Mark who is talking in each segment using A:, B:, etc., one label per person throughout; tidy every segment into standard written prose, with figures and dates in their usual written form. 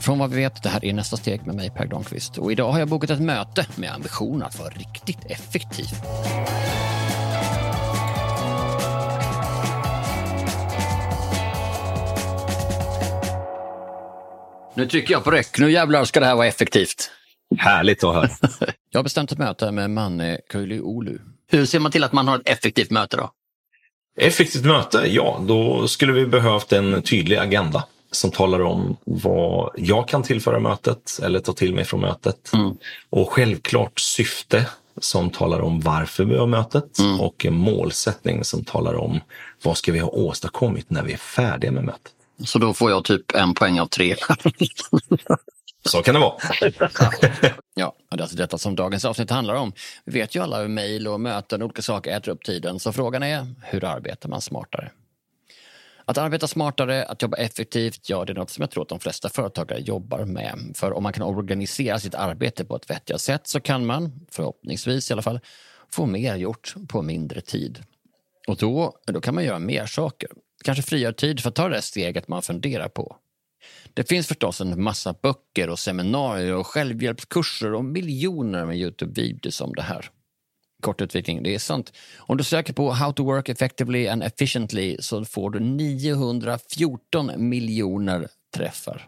A: Från vad vi vet, det här är nästa steg med mig, Per Granqvist. Och idag har jag bokat ett möte med ambition att vara riktigt effektiv. Nu trycker jag på räck. Nu jävlar ska det här vara effektivt.
B: Härligt att höra.
A: Jag har bestämt ett möte med Manne Köylü-Oulu. Hur ser man till att man har ett effektivt möte då?
B: Effektivt möte? Ja, då skulle vi behövt en tydlig agenda som talar om vad jag kan tillföra mötet eller ta till mig från mötet. Och självklart syfte som talar om varför vi har mötet och en målsättning som talar om vad ska vi ha åstadkommit när vi är färdiga med mötet.
A: Så då får jag typ 1 poäng av 3.
B: Så kan det vara.
A: Ja, det är alltså detta som dagens avsnitt handlar om. Vi vet ju alla hur mejl och möten och olika saker äter upp tiden. Så frågan är, hur arbetar man smartare? Att arbeta smartare, att jobba effektivt, ja det är något som jag tror att de flesta företagare jobbar med. För om man kan organisera sitt arbete på ett vettigt sätt så kan man, förhoppningsvis i alla fall, få mer gjort på mindre tid. Och då kan man göra mer saker. Kanske frigör tid för att ta det steget man funderar på. Det finns förstås en massa böcker och seminarier och självhjälpskurser och miljoner med YouTube-videos om det här. Kort utveckling, det är sant. Om du söker på How to work effectively and efficiently så får du 914 miljoner träffar.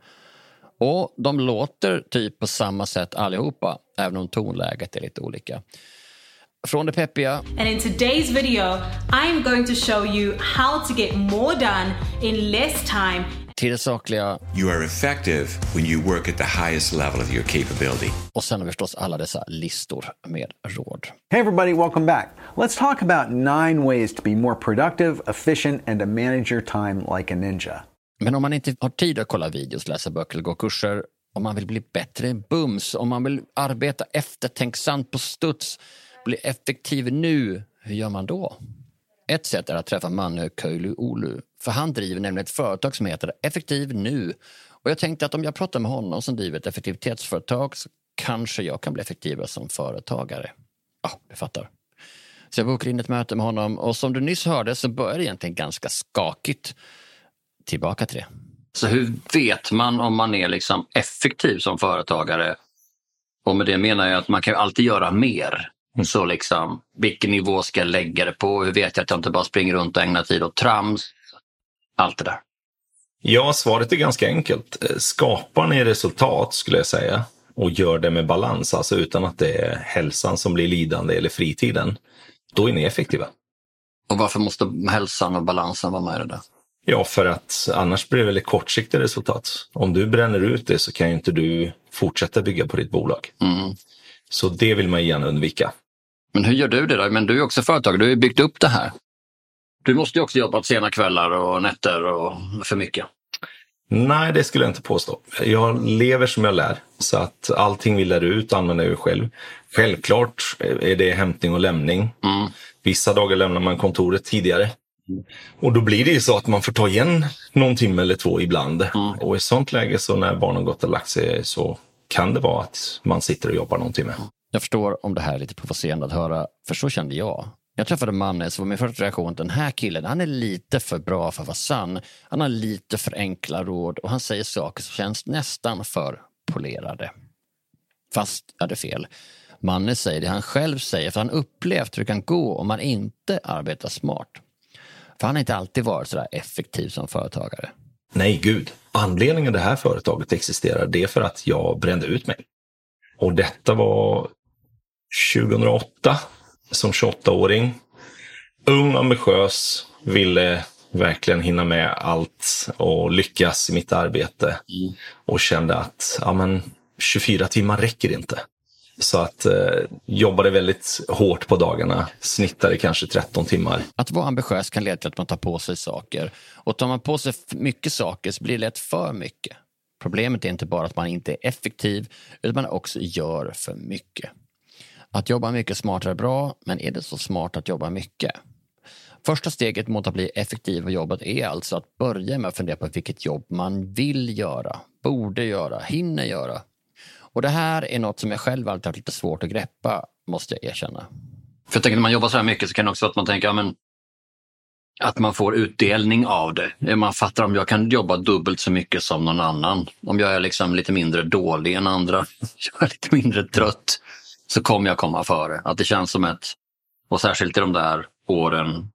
A: Och de låter typ på samma sätt allihopa, även om tonläget är lite olika. Från det peppiga.
C: And in today's video, I am going to show you how to get more done in less time.
A: Till det sakliga.
D: You are effective when you work at the highest level of your capability.
A: Och sen har vi förstås alla dessa listor med råd.
E: Hey everybody, welcome back. Let's talk about 9 ways to be more productive, efficient and to manage your time like a ninja.
A: Men om man inte har tid att kolla videos, läsa böcker eller gå kurser, om man vill bli bättre bums, om man vill arbeta eftertänksamt på studs, bli effektiv nu, hur gör man då? Ett sätt är att träffa Manne Köylü-Oulu, för han driver nämligen ett företag som heter Effektiv nu. Och jag tänkte att om jag pratar med honom som driver ett effektivitetsföretag så kanske jag kan bli effektivare som företagare. Ja, du fattar. Så jag bokade in ett möte med honom och som du nyss hörde så började det egentligen ganska skakigt. Tillbaka till det. Så hur vet man om man är liksom effektiv som företagare? Och med det menar jag att man kan ju alltid göra mer. Så liksom, vilken nivå ska jag lägga det på? Hur vet jag att jag inte bara springer runt och ägnar tid åt trams? Allt det där.
B: Ja, svaret är ganska enkelt. Skapar ni resultat skulle jag säga och gör det med balans, alltså utan att det är hälsan som blir lidande eller fritiden, då är ni effektiva.
A: Och varför måste hälsan och balansen vara med i det där?
B: Ja, för att annars blir det väldigt kortsiktiga resultat. Om du bränner ut det så kan ju inte du fortsätta bygga på ditt bolag. Så det vill man gärna undvika.
A: Men hur gör du det då? Men du är också företag, du har ju byggt upp det här. Du måste ju också jobba på sena kvällar och nätter och för mycket.
B: Nej, det skulle jag inte påstå. Jag lever som jag lär. Så att allting vi lär ut använder jag själv. Självklart är det hämtning och lämning. Vissa dagar lämnar man kontoret tidigare. Och då blir det ju så att man får ta igen någon timme eller 2 ibland. Och i sånt läge så när barnen gått och lagt sig så kan det vara att man sitter och jobbar någon timme.
A: Jag förstår om det här är lite provocerande att höra, för så kände jag. Jag träffade Manne så var min första reaktion att den här killen, han är lite för bra för att vara sann. Han har lite för enkla råd och han säger saker som känns nästan för polerade. Fast är det fel. Manne säger det han själv säger för han upplevt hur det kan gå om man inte arbetar smart. För han har inte alltid varit så där effektiv som företagare.
B: Nej, gud. Anledningen det här företaget existerar, det är för att jag brände ut mig. Och detta var 2008 som 28-åring. Ung, ambitiös, ville verkligen hinna med allt och lyckas i mitt arbete. Och kände att 24 timmar räcker inte. Så att jobbade väldigt hårt på dagarna, snittade kanske 13 timmar.
A: Att vara ambitiös kan leda till att man tar på sig saker. Och tar man på sig mycket saker så blir det lätt för mycket. Problemet är inte bara att man inte är effektiv utan man också gör för mycket. Att jobba mycket smartare är bra, men är det så smart att jobba mycket? Första steget mot att bli effektiv på jobbet är alltså att börja med att fundera på vilket jobb man vill göra, borde göra, hinner göra. Och det här är något som jag själv alltid haft lite svårt att greppa, måste jag erkänna. För jag tänker när man jobbar så här mycket så kan det också vara att man tänker, Att man får utdelning av det. Man fattar om jag kan jobba dubbelt så mycket som någon annan. Om jag är liksom lite mindre dålig än andra, jag är lite mindre trött, så kommer jag komma före. Att det känns som och särskilt i de där åren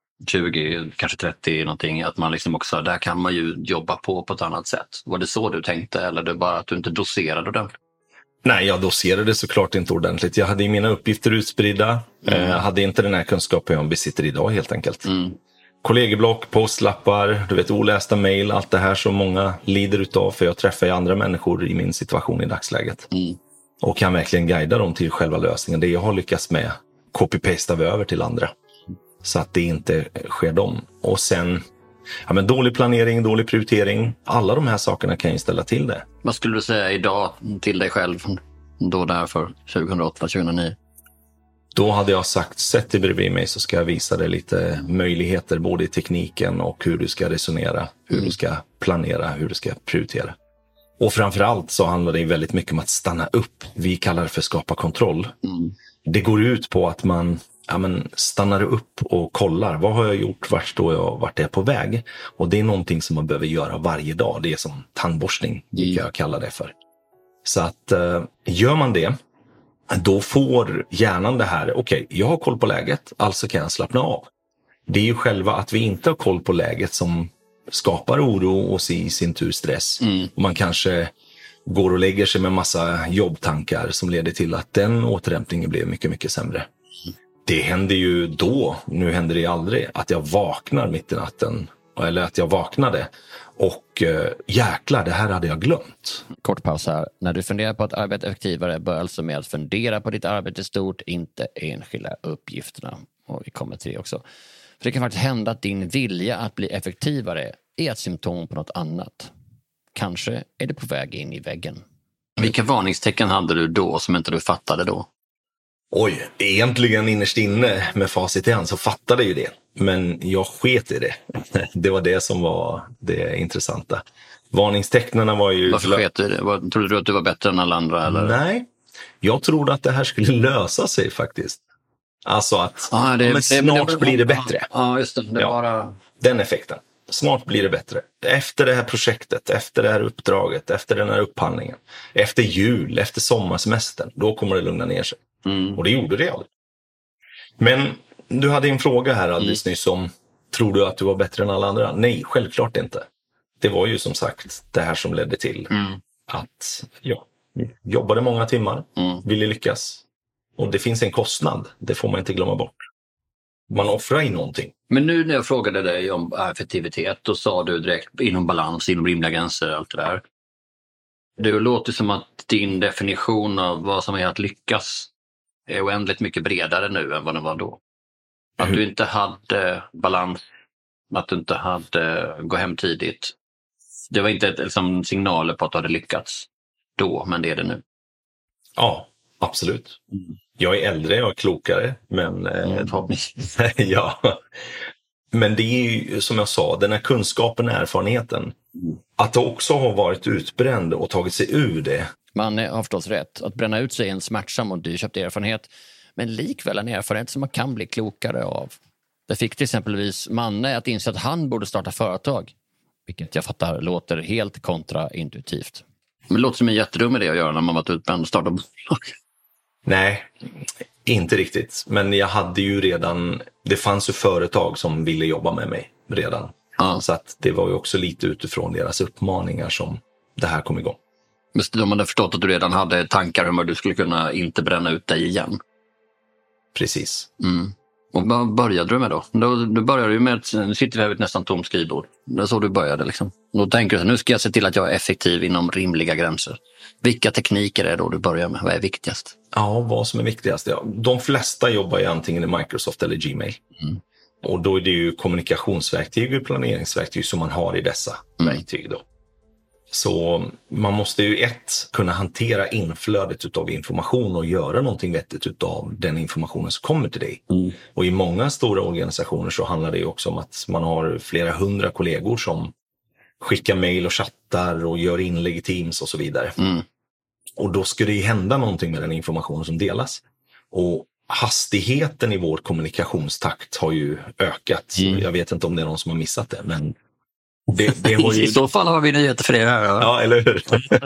A: 20, kanske 30 någonting, att man liksom också, där kan man ju jobba på ett annat sätt. Var det så du tänkte, eller det bara att du inte doserade det?
B: Nej, jag doserade såklart inte ordentligt. Jag hade ju mina uppgifter utspridda. Hade inte den här kunskapen jag besitter idag helt enkelt. Kollegieblock, postlappar, du vet, olästa mejl, allt det här som många lider utav, för jag träffar ju andra människor i min situation i dagsläget. Och kan verkligen guida dem till själva lösningen. Det jag har lyckats med copy-pastar vi över till andra. Så att det inte sker dem. Och sen, men dålig planering, dålig prioritering. Alla de här sakerna kan ju ställa till det.
A: Vad skulle du säga idag till dig själv då där för 2008-2009?
B: Då hade jag sagt, sätt dig bredvid mig så ska jag visa dig lite möjligheter både i tekniken och hur du ska resonera, hur du ska planera, hur du ska prioritera. Och framförallt så handlar det väldigt mycket om att stanna upp. Vi kallar det för skapa kontroll. Det går ut på att man stannar upp och kollar. Vad har jag gjort? Vart står jag? Vart är jag på väg? Och det är någonting som man behöver göra varje dag. Det är som tandborstning, brukar jag kalla det för. Så att gör man det, då får hjärnan det här, okej, jag har koll på läget, alltså kan jag slappna av. Det är ju själva att vi inte har koll på läget som skapar oro och i sin tur stress. Och man kanske går och lägger sig med massa jobbtankar som leder till att den återhämtningen blir mycket, mycket sämre. Det händer ju då, nu händer det aldrig, att jag vaknar mitt i natten, eller att jag vaknade och jäklar, det här hade jag glömt.
A: Kort paus här. När du funderar på att arbeta effektivare, bör alltså med att fundera på ditt arbete stort, inte enskilda uppgifterna. Och vi kommer till det också. För det kan faktiskt hända att din vilja att bli effektivare är ett symptom på något annat. Kanske är det på väg in i väggen. Vilka varningstecken hade du då som inte du fattade då?
B: Oj, egentligen innerst inne med facit i hand så fattade ju det. Men jag sket i det. Det var det som var det intressanta. Varningstecknarna var ju...
A: Varför sket du i det? Trodde du att du var bättre än alla andra? Eller?
B: Nej, jag trodde att det här skulle lösa sig faktiskt. Alltså att snart blir det bättre.
A: Ja, just det. Bara...
B: Den effekten. Snart blir det bättre. Efter det här projektet, efter det här uppdraget, efter den här upphandlingen, efter jul, efter sommarsemestern, då kommer det lugna ner sig. Och det gjorde det aldrig. Men du hade en fråga här alldeles nyss om, tror du att du var bättre än alla andra? Nej, självklart inte. Det var ju som sagt det här som ledde till att jobbade många timmar, ville lyckas. Och det finns en kostnad, det får man inte glömma bort. Man offrar in någonting.
A: Men nu när jag frågade dig om effektivitet, då sa du direkt inom balans, inom rimliga gränser, allt det där. Det låter som att din definition av vad som är att lyckas är oändligt mycket bredare nu än vad den var då. Att du inte hade balans, att du inte hade gå hem tidigt. Det var inte liksom signaler på att du hade lyckats då, men det är det nu.
B: Ja, absolut. Jag är äldre, jag är klokare, men ja. Men det är ju som jag sa, den här kunskapen och erfarenheten, att det också har varit utbränd och tagit sig ur det.
A: Man har förstås rätt. Att bränna ut sig är en smärtsam och dyrköpt erfarenhet, men likväl en erfarenhet som man kan bli klokare av. Det fick till exempelvis Manne att inse att han borde starta företag, vilket jag fattar låter helt kontraintuitivt. Men det låter som en jättedum idé att göra när man varit utbränd och starta bolag.
B: Nej, inte riktigt. Men jag hade ju redan, det fanns ju företag som ville jobba med mig redan. Så att det var ju också lite utifrån deras uppmaningar som det här kom igång.
A: Men de hade förstått att du redan hade tankar om hur du skulle kunna inte bränna ut dig igen.
B: Precis.
A: Och vad började du med då? Då började du med, nu sitter vi här vid ett nästan tomt skrivbord. Det är så du började liksom. Då tänker du så nu ska jag se till att jag är effektiv inom rimliga gränser. Vilka tekniker är det då du börjar med? Vad är viktigast?
B: Ja, vad som är viktigast? Ja. De flesta jobbar ju antingen i Microsoft eller Gmail. Och då är det ju kommunikationsverktyg och planeringsverktyg som man har i dessa verktyg då. Så man måste ju kunna hantera inflödet av information och göra någonting vettigt av den informationen som kommer till dig. Och i många stora organisationer så handlar det ju också om att man har flera 100 kollegor som skickar mejl och chattar och gör inlägg i Teams och så vidare. Och då ska det ju hända någonting med den informationen som delas. Och hastigheten i vår kommunikationstakt har ju ökat. Jag vet inte om det är någon som har missat det, men det har ju...
F: I så fall har vi nyheter för det här.
B: Ja, eller hur?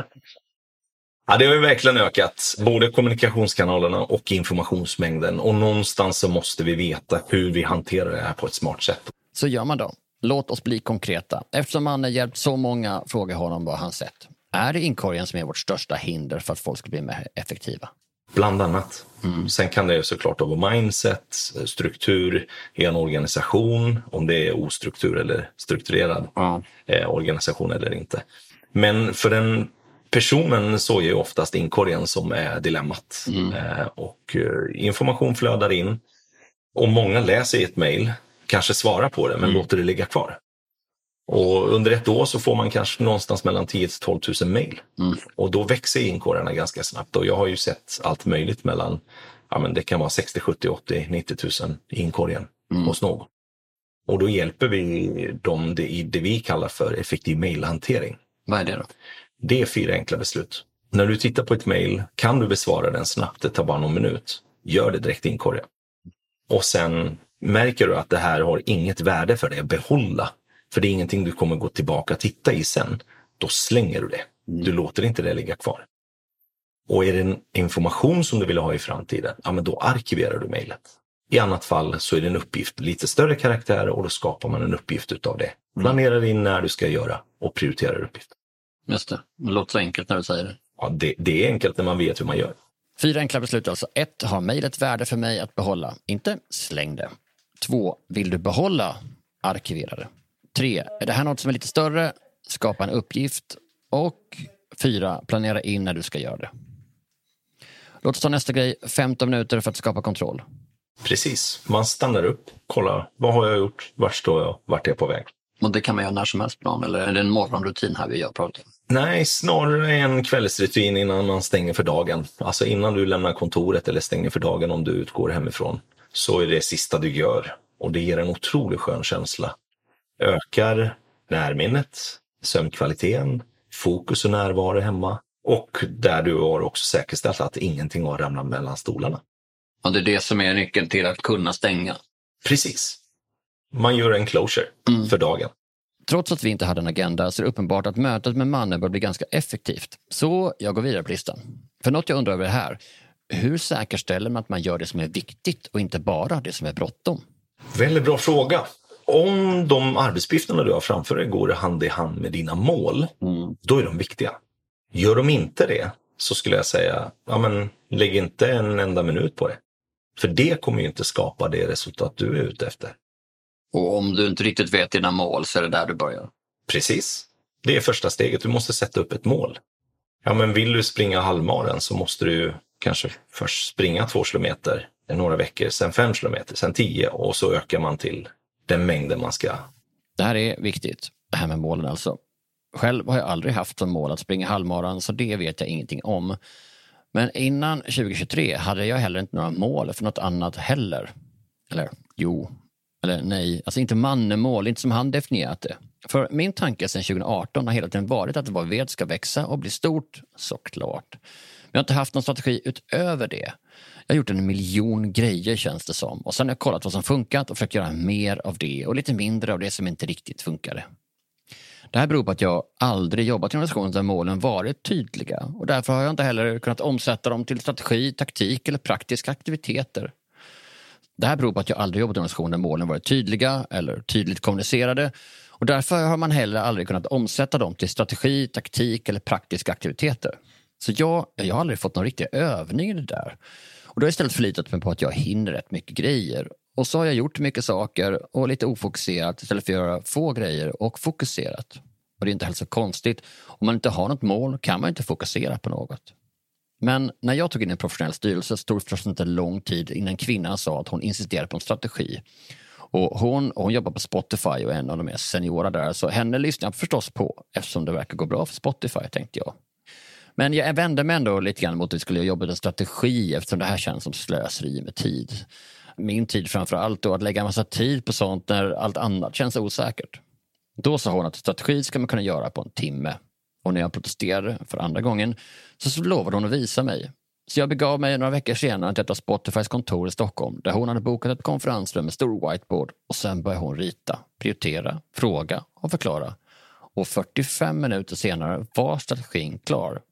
B: Ja, det har ju verkligen ökat. Både kommunikationskanalerna och informationsmängden. Och någonstans så måste vi veta hur vi hanterar det här på ett smart sätt.
A: Så gör man då. Låt oss bli konkreta. Eftersom man har hjälpt så många, frågar honom vad han sett. Är det inkorgen som är vårt största hinder för att folk ska bli mer effektiva?
B: Bland annat. Sen kan det ju såklart vara mindset, struktur i en organisation, om det är ostruktur eller strukturerad organisation eller inte. Men för den personen så är ju oftast inkorgen som är dilemmat. Och information flödar in och många läser i ett mejl, kanske svarar på det men låter det ligga kvar. Och under ett år så får man kanske någonstans mellan 10 000 till 12 000 mejl. Och då växer inkorgarna ganska snabbt. Och jag har ju sett allt möjligt mellan, men det kan vara 60, 70, 80, 90 000 i inkorgen hos någon. Och då hjälper vi dem i det vi kallar för effektiv mejlhantering.
F: Vad är det då?
B: Det är 4 enkla beslut. När du tittar på ett mejl kan du besvara den snabbt, det tar bara någon minut. Gör det direkt i inkorgen. Och sen märker du att det här har inget värde för dig att behålla. För det är ingenting du kommer gå tillbaka och titta i sen. Då slänger du det. Du låter inte det ligga kvar. Och är det en information som du vill ha i framtiden, men då arkiverar du mejlet. I annat fall så är det en uppgift, lite större karaktär, och då skapar man en uppgift utav det. Planerar in när du ska göra och prioriterar uppgiften.
F: Just det. Det låter så enkelt när du säger det.
B: Ja, det är enkelt när man vet hur man gör.
A: 4 enkla beslut alltså. 1. Har mejlet värde för mig att behålla? Inte släng det. 2. Vill du behålla? Arkivera det. 3. Är det här något som är lite större? Skapa en uppgift. Och 4. Planera in när du ska göra det. Låt oss ta nästa grej. 15 minuter för att skapa kontroll.
B: Precis. Man stannar upp. Kolla, vad har jag gjort? Vart står jag? Vart är jag på väg?
F: Och det kan man göra när som helst, eller är det en morgonrutin här vi gör pratar?
B: Nej, snarare en kvällsrutin innan man stänger för dagen. Alltså innan du lämnar kontoret eller stänger för dagen om du utgår hemifrån. Så är det sista du gör. Och det ger en otroligt skön känsla. Ökar närminnet, sömnkvaliteten, fokus och närvaro hemma. Och där du har också säkerställt att ingenting har ramlat mellan stolarna.
F: Och det är det som är nyckeln till att kunna stänga.
B: Precis. Man gör en closure för dagen.
A: Trots att vi inte hade en agenda så är det uppenbart att mötet med mannen bör bli ganska effektivt. Så jag går vidare på listan. För något jag undrar över det här. Hur säkerställer man att man gör det som är viktigt och inte bara det som är bråttom?
B: Väldigt bra fråga. Om de arbetsuppgifterna du har framför dig går hand i hand med dina mål, då är de viktiga. Gör de inte det så skulle jag säga, lägg inte en enda minut på det. För det kommer ju inte skapa det resultat du är ute efter.
F: Och om du inte riktigt vet dina mål så är det där du börjar.
B: Precis. Det är första steget. Du måste sätta upp ett mål. Vill du springa halvmaren så måste du kanske först springa 2 kilometer några veckor, sen 5 kilometer, sen 10 och så ökar man till den mängden man ska.
A: Det här är viktigt, det här med målen alltså. Själv har jag aldrig haft som mål att springa halvmaran så det vet jag ingenting om. Men innan 2023 hade jag heller inte några mål för något annat heller. Eller jo, eller nej. Alltså inte mannemål, inte som han definierat det. För min tanke sedan 2018 har hela tiden varit att vad vet ska växa och bli stort, såklart. Men jag har inte haft någon strategi utöver det. Jag har gjort 1 miljon grejer känns det som. Och sen har jag kollat vad som funkat och försökt göra mer av det och lite mindre av det som inte riktigt funkade. Det här beror på att jag aldrig jobbat i en organisation där målen varit tydliga. Och därför har jag inte heller kunnat omsätta dem till strategi, taktik eller praktiska aktiviteter. Det här beror på att jag aldrig jobbat i en organisation där målen varit tydliga eller tydligt kommunicerade. Och därför har man heller aldrig kunnat omsätta dem till strategi, taktik eller praktiska aktiviteter. Så jag har aldrig fått någon riktig övning i det där. Och då har jag istället förlitat mig på att jag hinner rätt mycket grejer. Och så har jag gjort mycket saker och lite ofokuserat istället för att göra få grejer och fokuserat. Och det är inte heller så konstigt. Om man inte har något mål kan man inte fokusera på något. Men när jag tog in en professionell styrelse så tog det förstås inte lång tid innan kvinnan sa att hon insisterade på en strategi. Och hon jobbar på Spotify och är en av de mest seniora där. Så henne lyssnar jag förstås på eftersom det verkar gå bra för Spotify, tänkte jag. Men jag vände mig ändå lite grann mot att vi skulle jobba med en strategi eftersom det här känns som slöseri med tid. Min tid framför allt och att lägga en massa tid på sånt när allt annat känns osäkert. Då sa hon att strategi ska man kunna göra på 1 timme. Och när jag protesterade för andra gången så lovade hon att visa mig. Så jag begav mig några veckor senare till ett av Spotifys kontor i Stockholm där hon hade bokat ett konferensrum med stor whiteboard och sen började hon rita, prioritera, fråga och förklara. Och 45 minuter senare var strategin klar.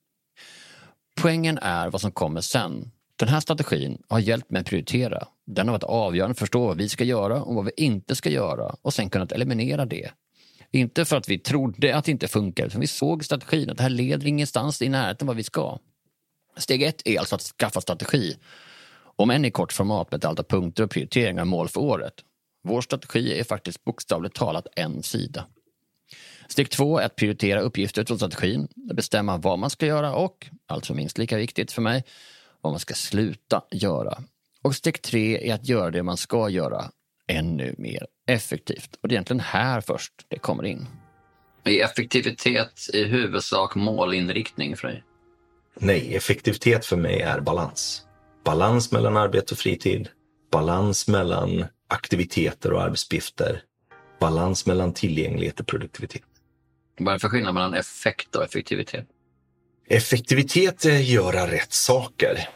A: Poängen är vad som kommer sen. Den här strategin har hjälpt mig att prioritera. Den har varit avgörande för att förstå vad vi ska göra och vad vi inte ska göra och sen kunnat eliminera det. Inte för att vi trodde att det inte funkar, utan vi såg strategin att det här leder ingenstans i närheten vad vi ska. Steg 1 är alltså att skaffa strategi. Om än i kort format med ett antal punkter och prioriteringar och mål för året. Vår strategi är faktiskt bokstavligt talat en sida. Steg 2 är att prioritera uppgifter utifrån strategin, bestämma vad man ska göra och, alltså minst lika viktigt för mig, vad man ska sluta göra. Och steg 3 är att göra det man ska göra ännu mer effektivt. Och det är egentligen här först det kommer in.
F: Är effektivitet i huvudsak målinriktning för dig?
B: Nej, effektivitet för mig är balans. Balans mellan arbete och fritid. Balans mellan aktiviteter och arbetsuppgifter. Balans mellan tillgänglighet och produktivitet.
F: Vad är det för skillnad mellan effekt och effektivitet?
B: Effektivitet är göra rätt saker.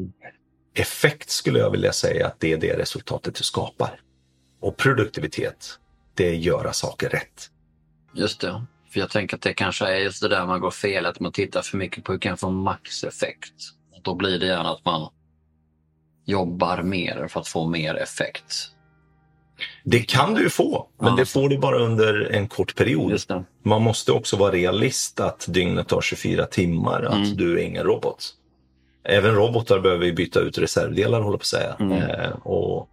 B: Effekt skulle jag vilja säga att det är det resultatet du skapar. Och produktivitet, det är göra saker rätt.
F: Just det. För jag tänker att det kanske är just det där man går fel, att man tittar för mycket på hur kan få maxeffekt. Då blir det gärna att man jobbar mer för att få mer effekt.
B: Det kan du få, men det får du bara under en kort period.
F: Just det.
B: Man måste också vara realist att dygnet tar 24 timmar, att du är ingen robot. Även robotar behöver byta ut reservdelar, håller på att säga. Och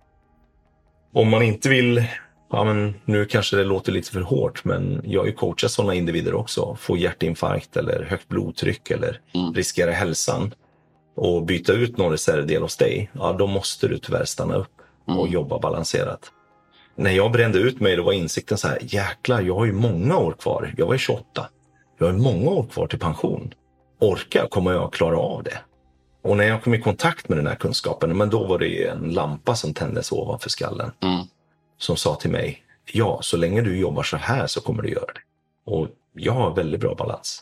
B: om man inte vill, ja men nu kanske det låter lite för hårt, men jag har ju coachat sådana individer också. Få hjärtinfarkt eller högt blodtryck eller riskera hälsan och byta ut någon reservdel hos dig, ja då måste du tyvärr stanna upp och jobba balanserat. När jag brände ut mig, då var insikten så här, jäklar, jag har ju många år kvar. Jag var 28. Jag har många år kvar till pension. Kommer jag klara av det? Och när jag kom i kontakt med den här kunskapen, men då var det en lampa som tändes ovanför skallen. Som sa till mig, ja, så länge du jobbar så här så kommer du göra det. Och jag har väldigt bra balans.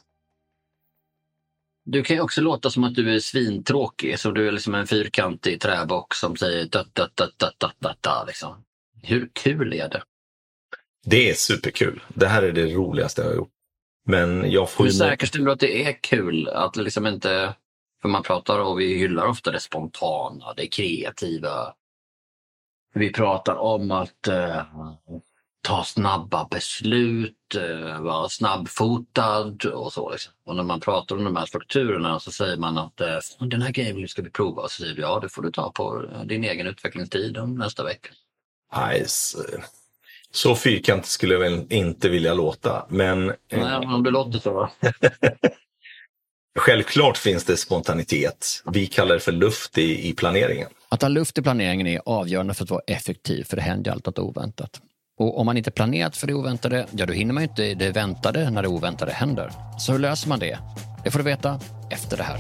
F: Du kan ju också låta som att du är svintråkig, så du är liksom en fyrkantig träbock som säger liksom. Hur kul är det?
B: Det är superkul. Det här är det roligaste jag har gjort. Men jag får
F: hur säkerställer du att det är kul? Att liksom inte, för man pratar och vi hyllar ofta det spontana, det kreativa. Vi pratar om att ta snabba beslut, vara snabbfotad och så. Liksom. Och när man pratar om de här strukturerna så säger man att den här grejen ska vi prova. Och så säger du, ja, det får du ta på din egen utvecklingstid om nästa vecka.
B: Nej, så fyrkant skulle jag väl inte vilja låta. Men
F: nej, om det låter så, va?
B: Självklart finns det spontanitet. Vi kallar det för luft i planeringen.
A: Att ha luft i planeringen är avgörande för att vara effektiv, för det händer alltid något oväntat. Och om man inte planerat för det oväntade, ja då hinner man ju inte det väntade när det oväntade händer. Så hur löser man det? Det får du veta efter det här.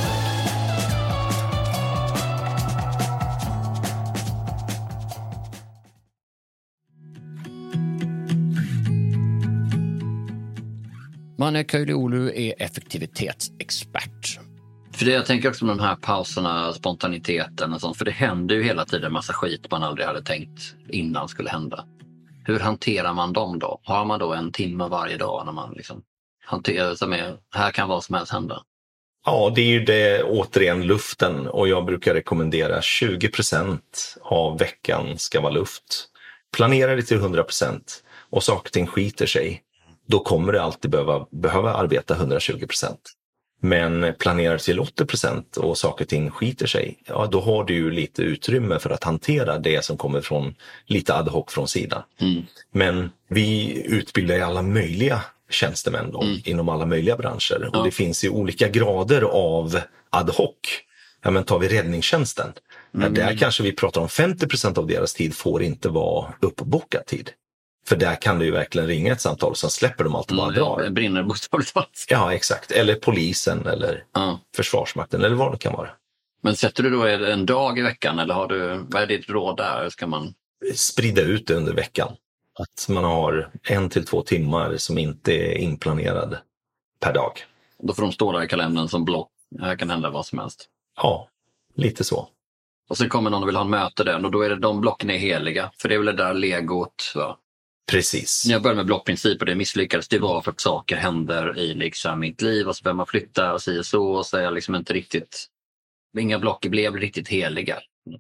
A: Mane Köylüoğlu är effektivitetsexpert.
F: För det jag tänker också med de här pauserna, spontaniteten och sånt, för det händer ju hela tiden en massa skit man aldrig hade tänkt innan skulle hända. Hur hanterar man dem då? Har man då en timme varje dag när man liksom hanterar sig med, här kan vad som helst hända?
B: Ja, det är ju det, återigen luften, och jag brukar rekommendera 20% av veckan ska vara luft. Planera det till 100% och saker och ting skiter sig. Då kommer det alltid behöva arbeta 120%. Men planerar till 80% och saker och ting skiter sig, ja då har du ju lite utrymme för att hantera det som kommer från lite ad hoc från sidan. Men vi utbildar ju alla möjliga tjänstemän då, inom alla möjliga branscher. Och det finns ju olika grader av ad hoc. Ja, men tar vi räddningstjänsten, där kanske vi pratar om 50% av deras tid får inte vara uppbokad tid. För där kan du ju verkligen ringa ett samtal och sen släpper de allt och bara drar.
F: Brinner bokstavligt.
B: Ja, exakt. Eller polisen eller Försvarsmakten eller vad det kan vara.
F: Men sätter du då en dag i veckan eller har du, vad är ditt råd där? Ska man
B: sprida ut det under veckan? Att man har 1 till 2 timmar som inte är inplanerade per dag.
F: Då får de stå där i kalendern som block. Här kan hända vad som helst.
B: Ja, lite så.
F: Och sen kommer någon och vill ha en möte där och då är det de blocken är heliga. För det är väl det där legot, va?
B: Precis.
F: När jag började med blockprincip och det misslyckades, det var för att saker händer i liksom mitt liv och så behöver man flytta och så och så är jag liksom inte riktigt, inga block blev riktigt heliga.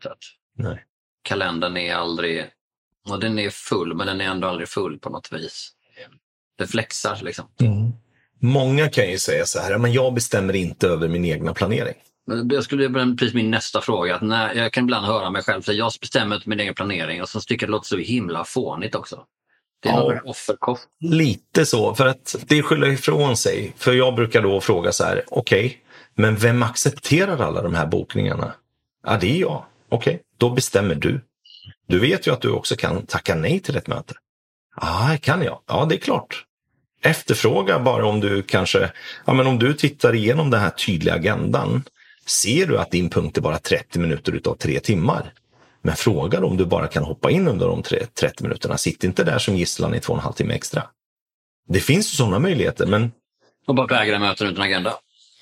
B: Nej.
F: Kalendern är aldrig, och den är full men den är ändå aldrig full på något vis. Det flexar liksom.
B: Många kan ju säga så här, men jag bestämmer inte över min egna planering.
F: Jag skulle börja precis min nästa fråga. Att när, jag kan ibland höra mig själv säga jag bestämmer inte min egen planering och så tycker jag det låter så himla fånigt också. Det är någon offerkost.
B: Lite så, för att det skyller ifrån sig. För jag brukar då fråga så här, okej, men vem accepterar alla de här bokningarna? Ja, det är jag. Okej, då bestämmer du. Du vet ju att du också kan tacka nej till ett möte. Ja, kan jag? Ja, det är klart. Efterfråga bara om du kanske, ja men om du tittar igenom den här tydliga agendan, ser du att din punkt är bara 30 minuter utav 3 timmar. Men fråga om du bara kan hoppa in under de 30 minuterna. Sitt inte där som gisslan i 2,5 timmar extra. Det finns ju sådana möjligheter, men...
F: Och bara vägra möten utan agenda.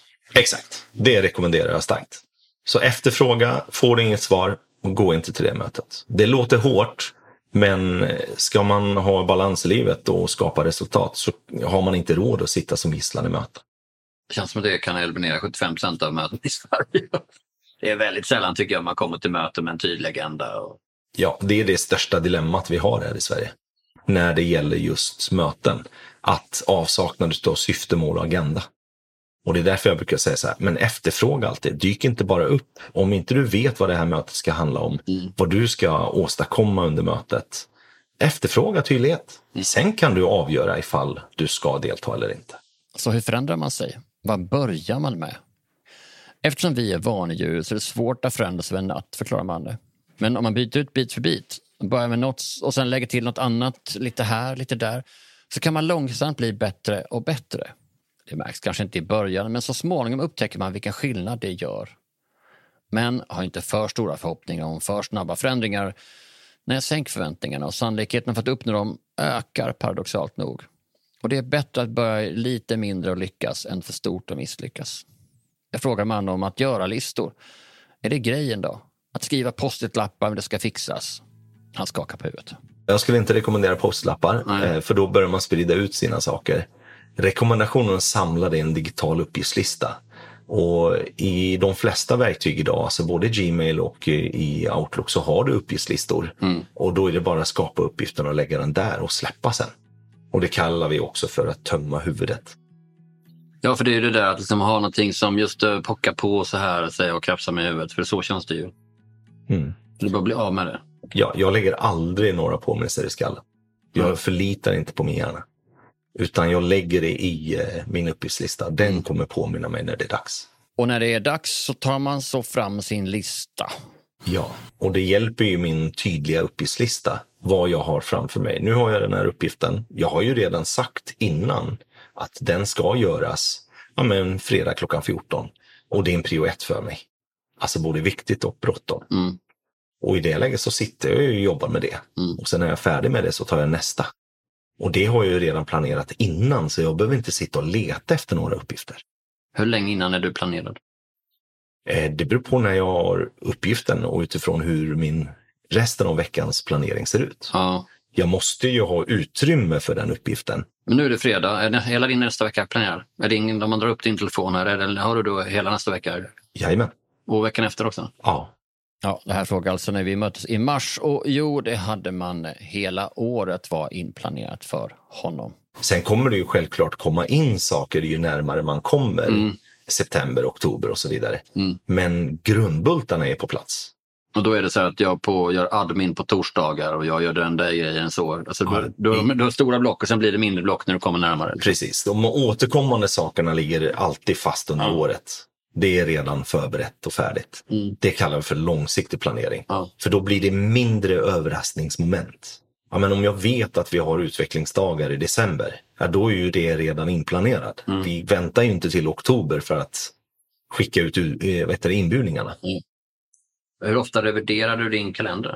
B: Exakt, det rekommenderar jag starkt. Så efterfråga, får du inget svar, gå inte till det mötet. Det låter hårt, men ska man ha balans i livet och skapa resultat så har man inte råd att sitta som gisslan i möten.
F: Det känns som att det kan eliminera 75% av möten i Sverige. Det är väldigt sällan tycker jag man kommer till möte med en tydlig agenda.
B: Ja, det är det största dilemmat vi har här i Sverige. När det gäller just möten. Att avsaknad av syfte, mål och agenda. Och det är därför jag brukar säga så här, men efterfråga alltid. Dyk inte bara upp. Om inte du vet vad det här mötet ska handla om, vad du ska åstadkomma under mötet. Efterfråga tydlighet. Sen kan du avgöra ifall du ska delta eller inte.
A: Så hur förändrar man sig? Vad börjar man med? Eftersom vi är vanedjur så är det svårt att förändra sig över en natt, förklarar man det. Men om man byter ut bit för bit, börjar med något och sen lägger till något annat, lite här, lite där, så kan man långsamt bli bättre och bättre. Det märks kanske inte i början, men så småningom upptäcker man vilken skillnad det gör. Men har inte för stora förhoppningar om för snabba förändringar. När jag sänker förväntningarna och sannolikheten för att uppnå dem ökar paradoxalt nog. Och det är bättre att börja lite mindre och lyckas än för stort och misslyckas. Jag frågar man om att göra listor. Är det grejen då? Att skriva post-it-lappar men det ska fixas? Han skakar på huvudet.
B: Jag skulle inte rekommendera post-lappar, för då börjar man sprida ut sina saker. Rekommendationen att samla det i en digital uppgiftslista. Och i de flesta verktyg idag, alltså både Gmail och i Outlook, så har du uppgiftslistor. Och då är det bara att skapa uppgiften och lägga den där och släppa sen. Och det kallar vi också för att tömma huvudet.
F: Ja, för det är ju det där att liksom ha någonting som just pockar på så här säger och krafsar med huvudet. För så känns det ju. Du bara bli av med det.
B: Ja, jag lägger aldrig några påminnelser i skallen. Jag förlitar inte på min hjärna. Utan jag lägger det i min uppgiftslista. Den kommer påminna mig när det är dags.
A: Och när det är dags så tar man så fram sin lista.
B: Ja, och det hjälper ju min tydliga uppgiftslista vad jag har framför mig. Nu har jag den här uppgiften. Jag har ju redan sagt innan att den ska göras fredag klockan 14. Och det är en prio 1 för mig. Alltså både viktigt och bråttom. Och i det läget så sitter jag och jobbar med det. Och sen när jag är färdig med det så tar jag nästa. Och det har jag ju redan planerat innan, så jag behöver inte sitta och leta efter några uppgifter.
F: Hur länge innan är du planerad?
B: Det beror på när jag har uppgiften och utifrån hur min resten av veckans planering ser ut.
F: Ja.
B: Jag måste ju ha utrymme för den uppgiften.
F: Men nu är det fredag. Är hela din nästa vecka planerad? Är det ingen, om man drar upp din telefon här, eller har du då hela nästa vecka?
B: Jajamän.
F: Och veckan efter också?
B: Ja.
A: Ja, det här frågar alltså när vi möttes i mars. Och jo, det hade man hela året var inplanerat för honom.
B: Sen kommer det ju självklart komma in saker ju närmare man kommer. September, oktober och så vidare. Men grundbultarna är på plats.
F: Och då är det så här att jag gör admin på torsdagar och jag gör den där grejen så. Alltså du har stora block och sen blir det mindre block när du kommer närmare.
B: Precis, de återkommande sakerna ligger alltid fast under året. Det är redan förberett och färdigt. Det kallar vi för långsiktig planering. För då blir det mindre överraskningsmoment. Ja, men om jag vet att vi har utvecklingsdagar i december, då är ju det redan inplanerad. Vi väntar ju inte till oktober för att skicka ut inbjudningarna.
F: Hur ofta reviderar du din kalender?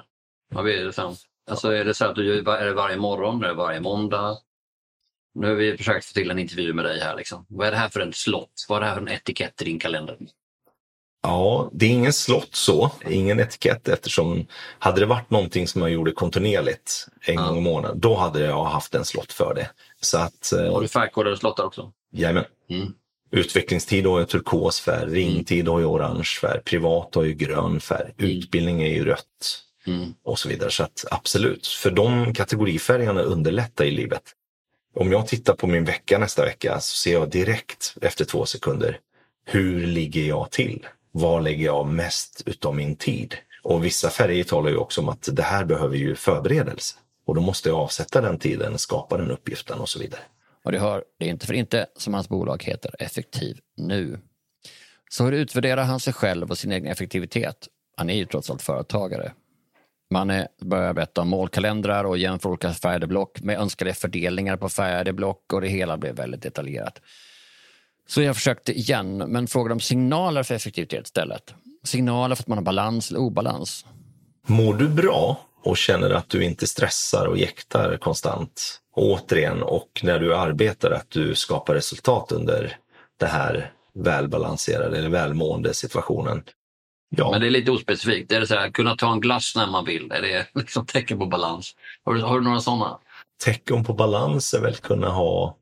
F: Alltså är det så att du är det varje morgon, är det varje måndag? Nu har vi försökt få till en intervju med dig här. Liksom. Vad är det här för en slott? Vad är det här för en etikett i din kalender?
B: Ja, det är ingen slott så, ingen etikett, eftersom hade det varit någonting som jag gjorde kontinuerligt en gång i månaden, då hade jag haft en slott för det. Så att,
F: har du färgkodade slottar också?
B: Jajamän. Utvecklingstid har ju turkos färg, ringtid har ju orange färg, privat har ju grön färg, utbildning är ju rött och så vidare. Så att absolut, för de kategorifärgerna underlättar i livet. Om jag tittar på min vecka nästa vecka så ser jag direkt efter 2 sekunder hur ligger jag till? Var lägger jag mest utav min tid? Och vissa färger talar ju också om att det här behöver ju förberedelse. Och då måste jag avsätta den tiden, skapa den uppgiften och så vidare.
A: Och det är inte för inte som hans bolag heter Effektiv Nu. Så hur utvärderar han sig själv och sin egen effektivitet? Han är ju trots allt företagare. Man börjar berätta om målkalendrar och jämför olika färgade block med önskade fördelningar på färgade block, och det hela blev väldigt detaljerat. Så jag försökte igen, men frågade om signaler för effektivitet istället. Signaler för att man har balans eller obalans.
B: Mår du bra och känner att du inte stressar och jäktar konstant? Återigen, och när du arbetar att du skapar resultat under det här välbalanserade eller välmående situationen. Ja.
F: Men det är lite ospecifikt. Är det så här, kunna ta en glass när man vill? Är det liksom tecken på balans? Har du några sådana?
B: Tecken på balans är väl kunna ha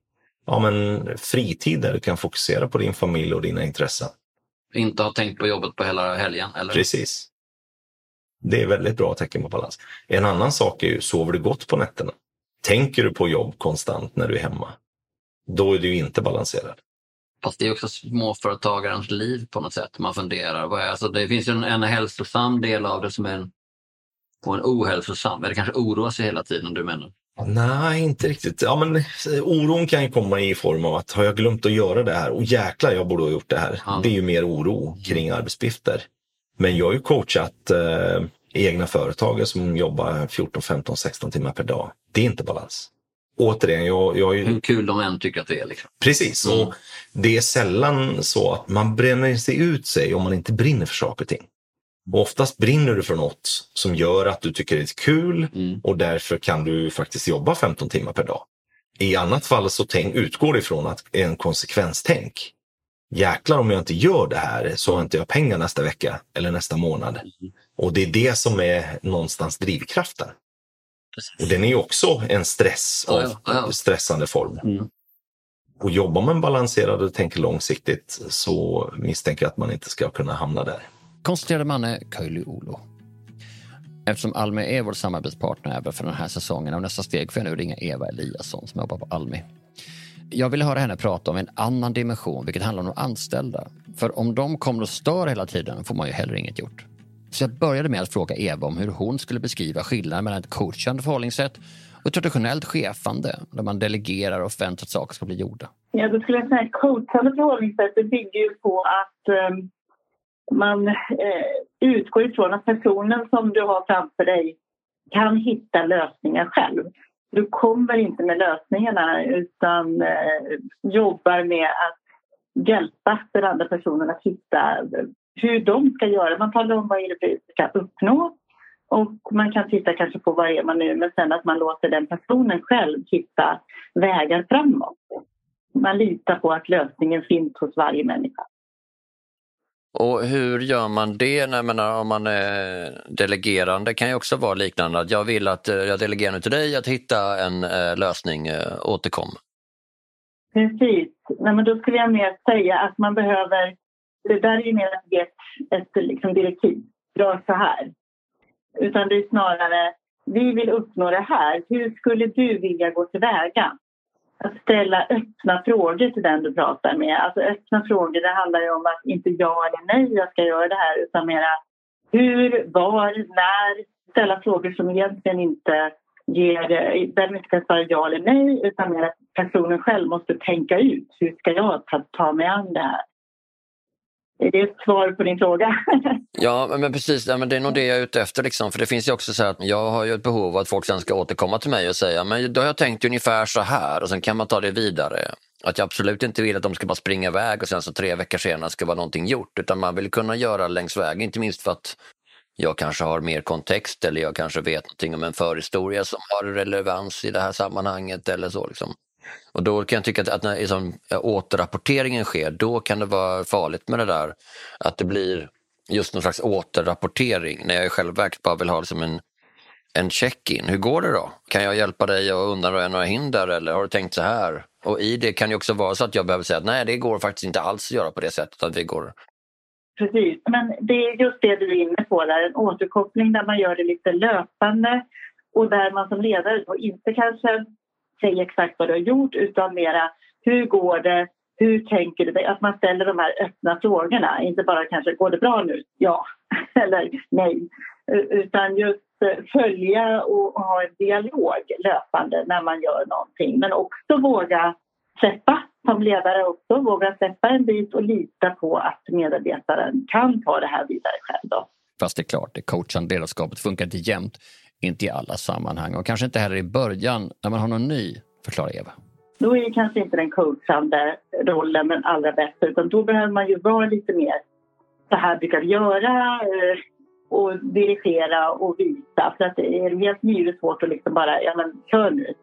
B: fritid där du kan fokusera på din familj och dina intressen.
F: Inte ha tänkt på jobbet på hela helgen, eller?
B: Precis. Det är väldigt bra tecken på balans. En annan sak är ju, sover du gott på nätterna? Tänker du på jobb konstant när du är hemma? Då är du inte balanserad.
F: Fast det är också småföretagarens liv på något sätt. Man funderar. Alltså det finns ju en hälsosam del av det som är en ohälsosam. Eller kanske oroa sig hela tiden, du menar?
B: Nej, inte riktigt. Ja, men oron kan ju komma i form av att har jag glömt att göra det här? Och jäklar, jag borde ha gjort det här. Ja. Det är ju mer oro kring arbetsuppgifter. Men jag har ju coachat egna företagare som jobbar 14, 15, 16 timmar per dag. Det är inte balans. Återigen, jag är...
F: Hur kul de än tycker att det är. Liksom.
B: Precis, och det är sällan så att man bränner sig ut sig om man inte brinner för saker och ting. Och oftast brinner du för något som gör att du tycker det är kul och därför kan du faktiskt jobba 15 timmar per dag. I annat fall så utgår det ifrån att en konsekvenstänk. Jäklar, om jag inte gör det här så har inte jag pengar nästa vecka eller nästa månad. Och det är det som är någonstans drivkraften. Och den är ju också en stressande form. Och jobbar man balanserad och tänker långsiktigt så misstänker jag att man inte ska kunna hamna där.
A: Konstaterade Manne Köylü-Olo. Eftersom Almi är vår samarbetspartner även för den här säsongen och nästa steg får jag nu ringa Eva Eliasson som jobbar på Almi. Jag ville höra henne prata om en annan dimension, vilket handlar om de anställda. För om de kommer och stör hela tiden får man ju heller inget gjort. Så jag började med att fråga Eva om hur hon skulle beskriva skillnaden mellan ett coachande förhållningssätt och ett traditionellt chefande, där man delegerar och förväntar att saker ska bli gjorda.
G: Ja, då skulle jag säga att coachande förhållningssätt bygger ju på att man utgår ifrån att personen som du har framför dig kan hitta lösningar själv. Du kommer inte med lösningarna utan jobbar med att hjälpa den andra personen att hitta hur de ska göra. Man talar om vad är det vi ska uppnå och man kan titta kanske på vad är man nu, men sen att man låter den personen själv hitta vägar framåt. Man litar på att lösningen finns hos varje människa.
F: Och hur gör man det? Om man är delegerande kan ju också vara liknande. Att jag vill att jag delegerar nu till dig att hitta en lösning, återkom.
G: Precis. Nej, men då skulle jag mer säga att man behöver, det där är ju mer att ge ett liksom direktiv. Gör så här. Utan det är snarare, vi vill uppnå det här. Hur skulle du vilja gå tillväga? Att ställa öppna frågor till den du pratar med. Alltså öppna frågor, det handlar ju om att inte ja eller nej jag ska göra det här. Utan mera hur, var, när. Ställa frågor som egentligen inte ger, där man inte kan svara ja eller nej. Utan mer att personen själv måste tänka ut. Hur ska jag ta mig an det här? Är det ett svar på din fråga?
F: Ja, men precis. Ja, men det är nog det jag är ute efter. Liksom. För det finns ju också så här att jag har ju ett behov av att folk sen ska återkomma till mig och säga men då har jag tänkt ungefär så här och sen kan man ta det vidare. Att jag absolut inte vill att de ska bara springa iväg och sen så 3 veckor senare ska vara någonting gjort. Utan man vill kunna göra längs vägen. Inte minst för att jag kanske har mer kontext eller jag kanske vet någonting om en förhistoria som har relevans i det här sammanhanget eller så liksom. Och då kan jag tycka att när liksom, återrapporteringen sker, då kan det vara farligt med det där. Att det blir just någon slags återrapportering. När jag i själva verket bara vill ha liksom en check-in. Hur går det då? Kan jag hjälpa dig att undanröja några hinder eller har du tänkt så här? Och i det kan ju också vara så att jag behöver säga att nej, det går faktiskt inte alls att göra på det sättet att vi går.
G: Precis, men det är just det du är inne på där. En återkoppling där man gör det lite löpande och där man som ledare då inte kanske säger exakt vad du har gjort utan mera hur går det, hur tänker du dig? Att man ställer de här öppna frågorna, inte bara kanske går det bra nu? Ja, eller nej. Utan just följa och ha en dialog löpande när man gör någonting. Men också våga släppa som ledare också. Våga släppa en bit och lita på att medarbetaren kan ta det här vidare själv då.
A: Fast det är klart, det coachande ledarskapet funkar inte jämt. Inte i alla sammanhang och kanske inte heller i början när man har någon ny, förklarar Eva.
G: Då är kanske inte den coachande rollen den allra bästa utan då behöver man ju vara lite mer så här brukar vi göra och dirigera och visa. För att det är helt nyligt svårt att liksom bara, ja men kör nu.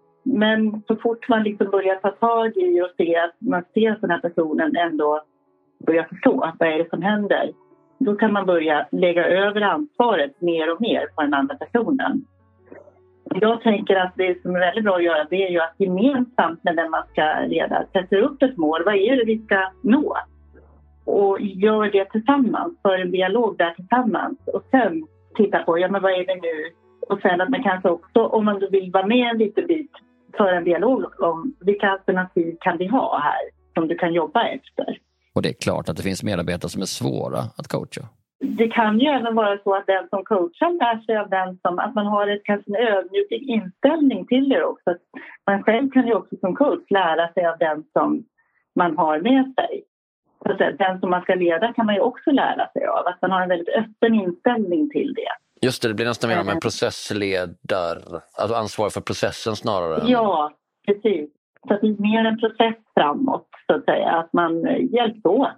G: Men så fort man liksom börjar ta tag i och se att man ser att den här personen ändå börjar förstå vad är det som händer. Då kan man börja lägga över ansvaret mer och mer på den andra personen. Jag tänker att det som är väldigt bra att göra det är ju att gemensamt med den man ska leda sätter upp ett mål. Vad är det vi ska nå? Och gör det tillsammans, för en dialog där tillsammans. Och sen titta på, ja men vad är det nu? Och sen att man kanske också, om man vill vara med en liten bit, för en dialog om vilka alternativ kan vi ha här som du kan jobba efter.
A: Och det är klart att det finns medarbetare som är svåra att coacha.
G: Det kan ju även vara så att den som coachar lär sig av den som, att man har kanske en ödmjuk inställning till det också. Man själv kan ju också som coach lära sig av den som man har med sig. Så den som man ska leda kan man ju också lära sig av. Att man har en väldigt öppen inställning till det.
F: Just det blir nästan mer om en processledare, alltså ansvarig för processen snarare.
G: Ja, precis. Så att det är mer en process framåt, så att säga. Att man hjälps åt.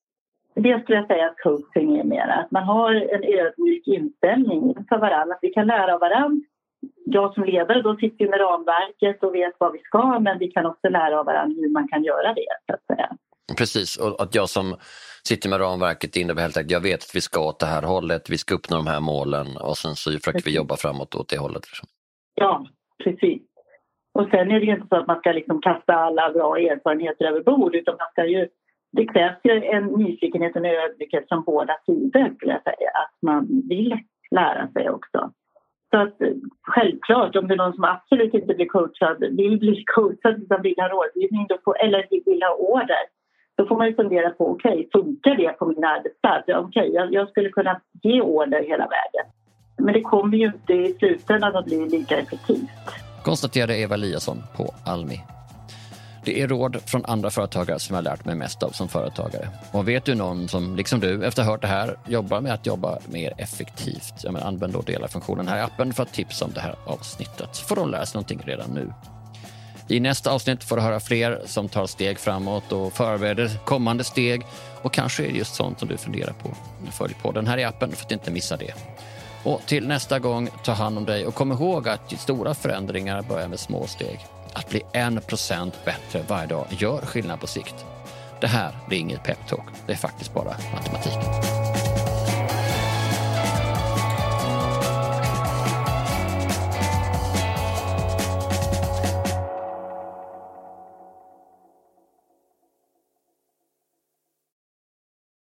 G: Det skulle jag säga att coaching är mer. Att man har en ödmjuk inställning för varandra. Att vi kan lära av varandra. Jag som ledare då sitter med ramverket och vet vad vi ska. Men vi kan också lära av varandra hur man kan göra det, så att säga.
F: Precis, och att jag som sitter med ramverket innebär helt enkelt, jag vet att vi ska åt det här hållet, vi ska uppnå de här målen och sen så försöker vi jobba framåt åt det hållet.
G: Ja, precis. Och sen är det ju inte så att man ska liksom kasta alla bra erfarenheter över bord utan man ska ju, det krävs ju en nyfikenhet och en ödmjukhet från båda sidor skulle jag säga, att man vill lära sig också. Så att självklart, om det är någon som absolut inte blir coachad, vill bli coachad utan vill ha rådgivning eller vill ha order, då får man ju fundera på, okej, funkar det på min arbetsplats? Okej, jag skulle kunna ge order hela vägen. Men det kommer ju inte i slutändan att bli lika effektivt.
A: Konstaterade Eva Eliasson på Almi. Det är råd från andra företagare som jag har lärt mig mest av som företagare. Och vet du någon som, liksom du, efter att ha hört det här, jobbar med att jobba mer effektivt? Ja, men använd då delarfunktionen här i appen för att tipsa om det här avsnittet. Så får de lära sig någonting redan nu. I nästa avsnitt får du höra fler som tar steg framåt och förbereder kommande steg. Och kanske är det just sånt som du funderar på. Följ på den här i appen för att inte missa det. Och till nästa gång, ta hand om dig och kom ihåg att stora förändringar börjar med små steg. Att bli 1% bättre varje dag gör skillnad på sikt. Det här är inget peptalk, det är faktiskt bara matematik.